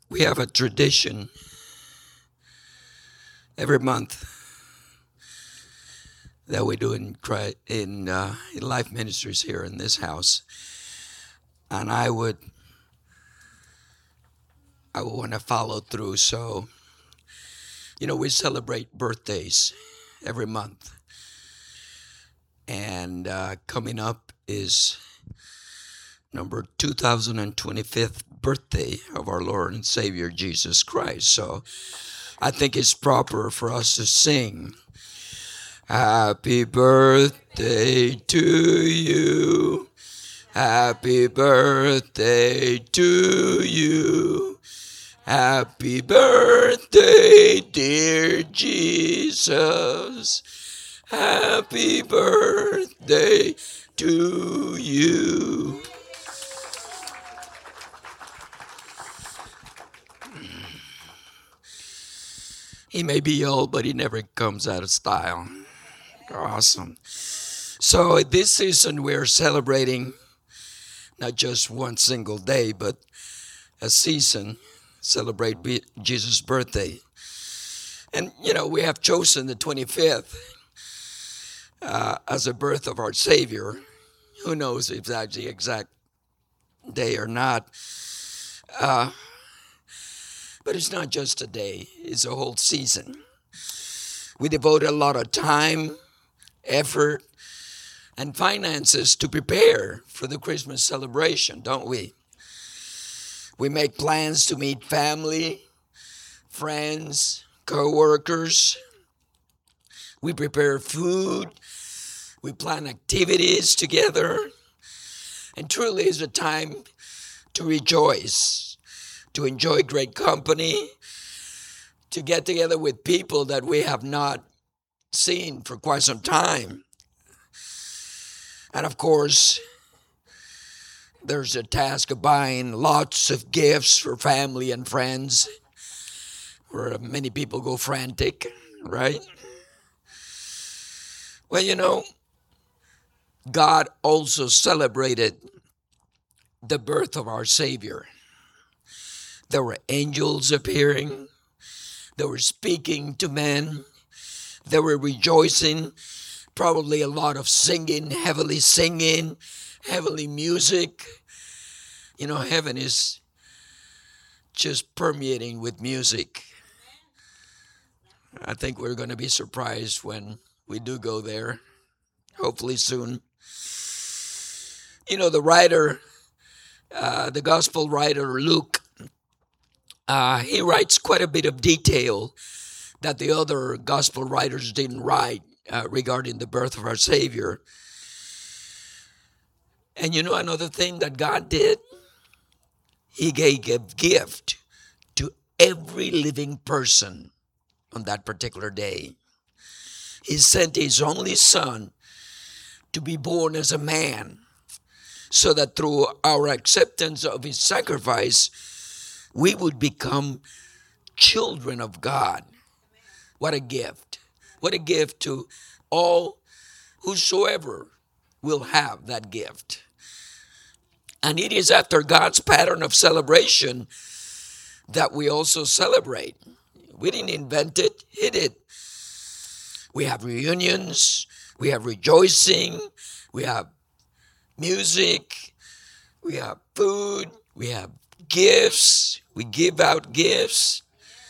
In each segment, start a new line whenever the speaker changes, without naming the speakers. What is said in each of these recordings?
We have a tradition every month that we do in Life Ministries here in this house, and I would want to follow through. So, we celebrate birthdays every month, and coming up is number 2025th birthday of our Lord and Savior Jesus Christ. So I think it's proper for us to sing, "Happy birthday to you. Happy birthday to you. Happy birthday, dear Jesus. Happy birthday to you." He may be old, but he never comes out of style. Awesome. So this season we're celebrating not just one single day, but a season, celebrate Jesus' birthday. And, we have chosen the 25th as a birth of our Savior. Who knows if that's the exact day or not. But it's not just a day, it's a whole season. We devote a lot of time, effort, and finances to prepare for the Christmas celebration, don't we? We make plans to meet family, friends, co-workers. We prepare food. We plan activities together. And truly it's a time to rejoice, to enjoy great company, to get together with people that we have not seen for quite some time. And of course, there's a task of buying lots of gifts for family and friends, where many people go frantic, right? Well, God also celebrated the birth of our Savior. There were angels appearing. They were speaking to men. They were rejoicing. Probably a lot of singing, heavenly music. Heaven is just permeating with music. I think we're going to be surprised when we do go there, hopefully soon. The writer, the gospel writer Luke, he writes quite a bit of detail that the other gospel writers didn't write regarding the birth of our Savior. And another thing that God did? He gave a gift to every living person on that particular day. He sent his only Son to be born as a man, so that through our acceptance of his sacrifice, we would become children of God. What a gift. What a gift to all whosoever will have that gift. And it is after God's pattern of celebration that we also celebrate. We didn't invent it, He did. We have reunions, we have rejoicing, we have music, we have food, we have gifts, we give out gifts.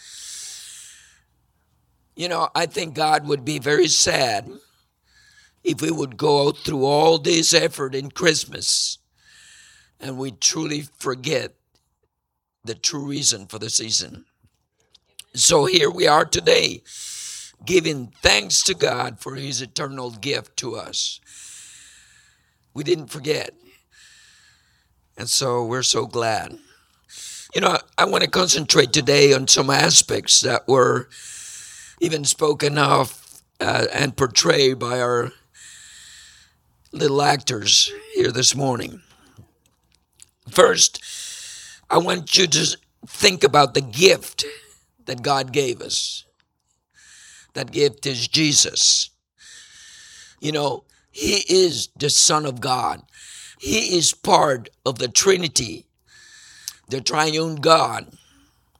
I think God would be very sad if we would go through all this effort in Christmas and we truly forget the true reason for the season. So here we are today, giving thanks to God for his eternal gift to us. We didn't forget. And so we're so glad. I want to concentrate today on some aspects that were even spoken of and portrayed by our little actors here this morning. First, I want you to think about the gift that God gave us. That gift is Jesus. He is the Son of God. He is part of the Trinity, the triune God.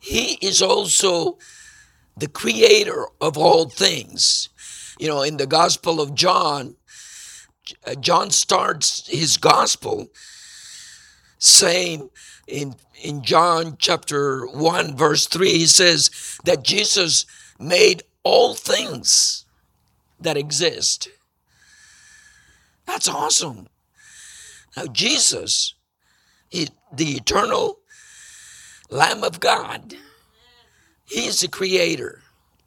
He is also the creator of all things. You know, in the Gospel of John, John starts his gospel saying in John chapter 1, verse 3, he says that Jesus made all things that exist. That's awesome. Now, Jesus is the eternal Lamb of God. He is the creator.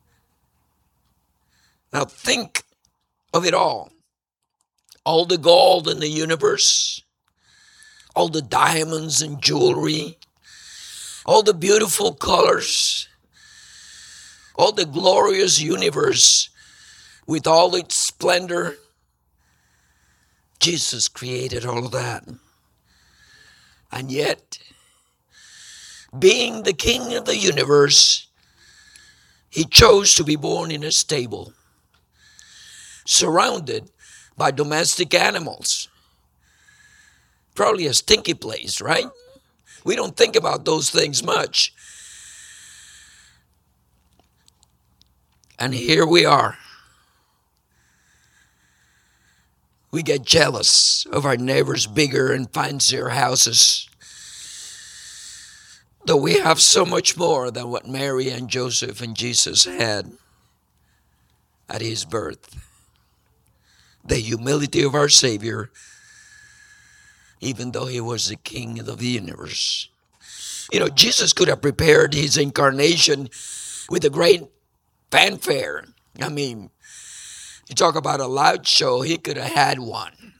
Now, think of it all. All the gold in the universe, all the diamonds and jewelry, all the beautiful colors, all the glorious universe with all its splendor. Jesus created all of that. And yet, being the King of the universe, he chose to be born in a stable, surrounded by domestic animals. Probably a stinky place, right? We don't think about those things much. And here we are. We get jealous of our neighbors' bigger and fancier houses, though we have so much more than what Mary and Joseph and Jesus had at his birth. The humility of our Savior, even though he was the King of the universe. You know, Jesus could have prepared his incarnation with a great fanfare. I mean, you talk about a loud show, he could have had one.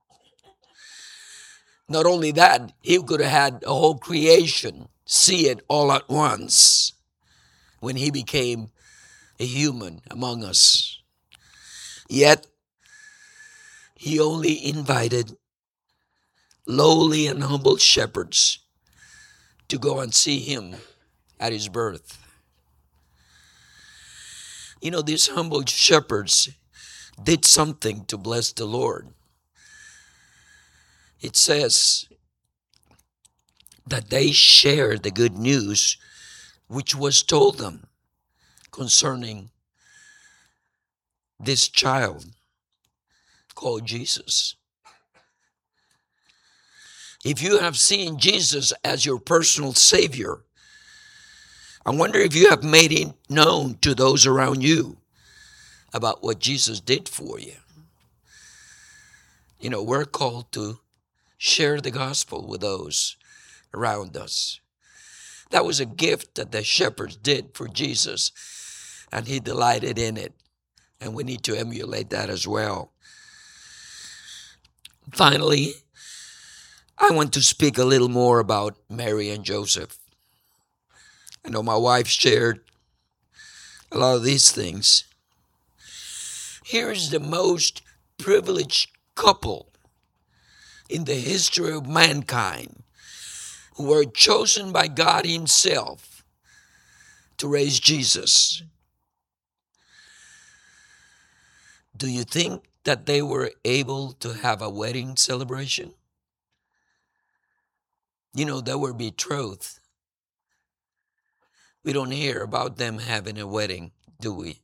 Not only that, he could have had a whole creation see it all at once when he became a human among us. Yet, he only invited lowly and humble shepherds to go and see him at his birth. You know, these humble shepherds did something to bless the Lord. It says that they shared the good news which was told them concerning this child called Jesus. If you have seen Jesus as your personal Savior, I wonder if you have made it known to those around you about what Jesus did for you. You know, we're called to share the gospel with those around us. That was a gift that the shepherds did for Jesus, and he delighted in it. And we need to emulate that as well. Finally, I want to speak a little more about Mary and Joseph. I know my wife shared a lot of these things. Here is the most privileged couple in the history of mankind who were chosen by God himself to raise Jesus. Do you think that they were able to have a wedding celebration? You know, they were betrothed. We don't hear about them having a wedding, do we?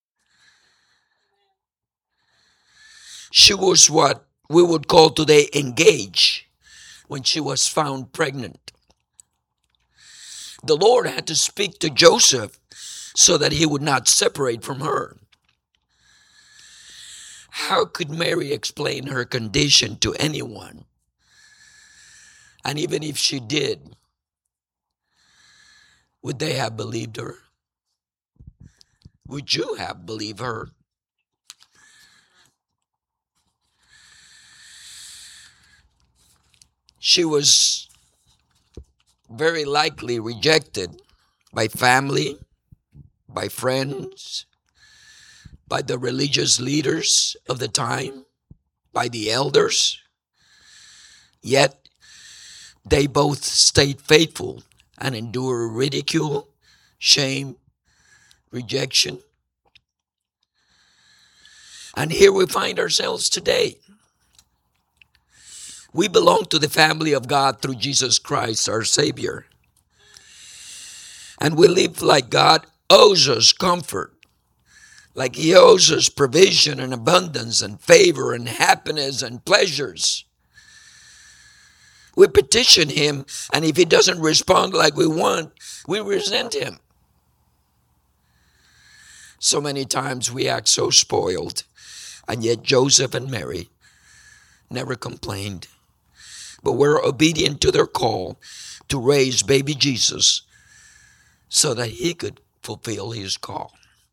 She was what we would call today engaged when she was found pregnant. The Lord had to speak to Joseph so that he would not separate from her. How could Mary explain her condition to anyone? And even if she did, would they have believed her? Would you have believed her? She was very likely rejected by family, by friends, by the religious leaders of the time, by the elders. Yet, they both stayed faithful and endured ridicule, shame, rejection. And here we find ourselves today. We belong to the family of God through Jesus Christ, our Savior. And we live like God owes us comfort, like he owes us provision and abundance and favor and happiness and pleasures. We petition him, and if he doesn't respond like we want, we resent him. So many times we act so spoiled, and yet Joseph and Mary never complained, but were obedient to their call to raise baby Jesus so that he could fulfill his call.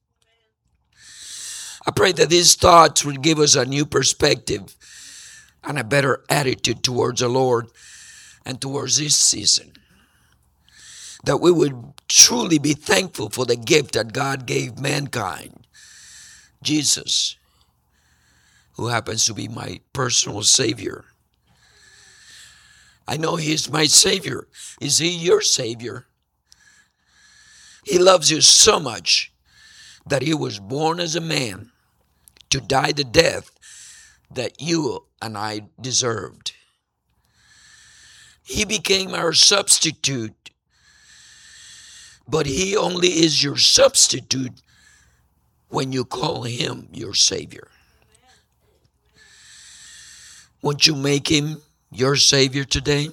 I pray that these thoughts will give us a new perspective and a better attitude towards the Lord and towards this season. That we would truly be thankful for the gift that God gave mankind, Jesus, who happens to be my personal Savior. I know he is my Savior. Is he your Savior? He loves you so much that he was born as a man to die the death that you and I deserved. He became our substitute, but he only is your substitute when you call him your Savior. Won't you make him your Savior today?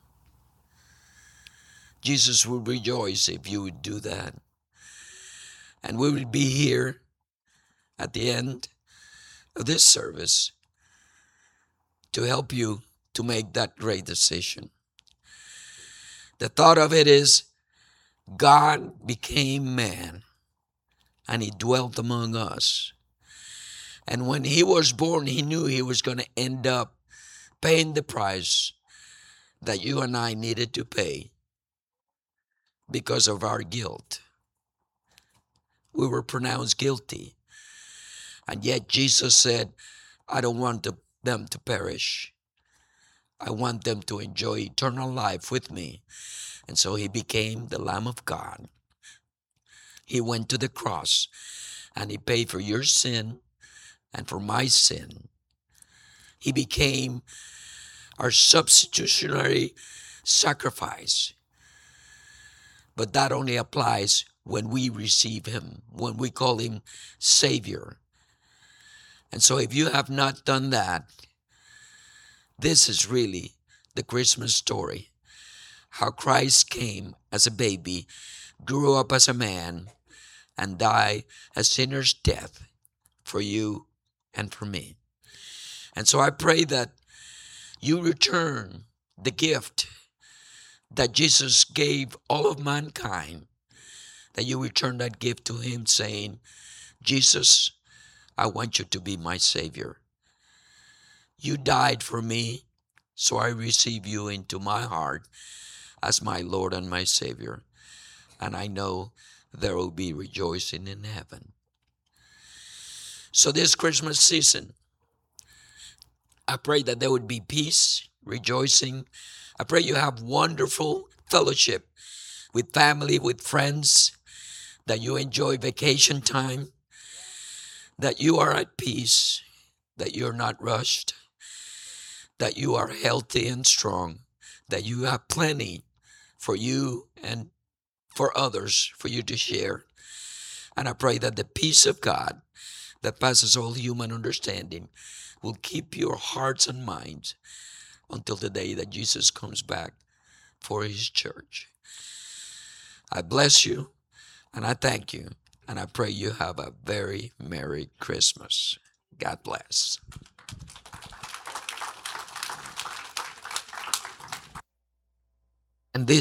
Jesus would rejoice if you would do that. And we would be here at the end of this service to help you to make that great decision. The thought of it is, God became man and he dwelt among us. And when he was born, he knew he was going to end up paying the price that you and I needed to pay because of our guilt. We were pronounced guilty. And yet Jesus said, I don't want them to perish. I want them to enjoy eternal life with me. And so he became the Lamb of God. He went to the cross and he paid for your sin and for my sin. He became our substitutionary sacrifice. But that only applies when we receive him, when we call him Savior. And so if you have not done that, this is really the Christmas story. How Christ came as a baby, grew up as a man, and died a sinner's death for you and for me. And so I pray that you return the gift that Jesus gave all of mankind, that you return that gift to him saying, Jesus, I want you to be my Savior. You died for me, so I receive you into my heart as my Lord and my Savior. And I know there will be rejoicing in heaven. So this Christmas season, I pray that there would be peace, rejoicing. I pray you have wonderful fellowship with family, with friends, that you enjoy vacation time, that you are at peace, that you're not rushed, that you are healthy and strong, that you have plenty for you and for others, for you to share. And I pray that the peace of God that passes all human understanding will keep your hearts and minds until the day that Jesus comes back for his church. I bless you and I thank you, and I pray you have a very Merry Christmas. God bless. And this